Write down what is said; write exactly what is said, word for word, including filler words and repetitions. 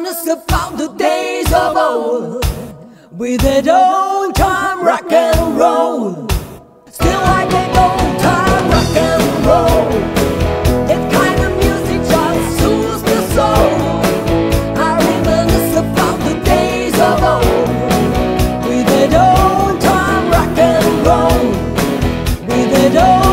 reminisce about the days of old, with that old time rock and roll. Still like that old time rock and roll. That kind of music just soothes the soul. I reminisce about the days of old, with that old time rock and roll, with that old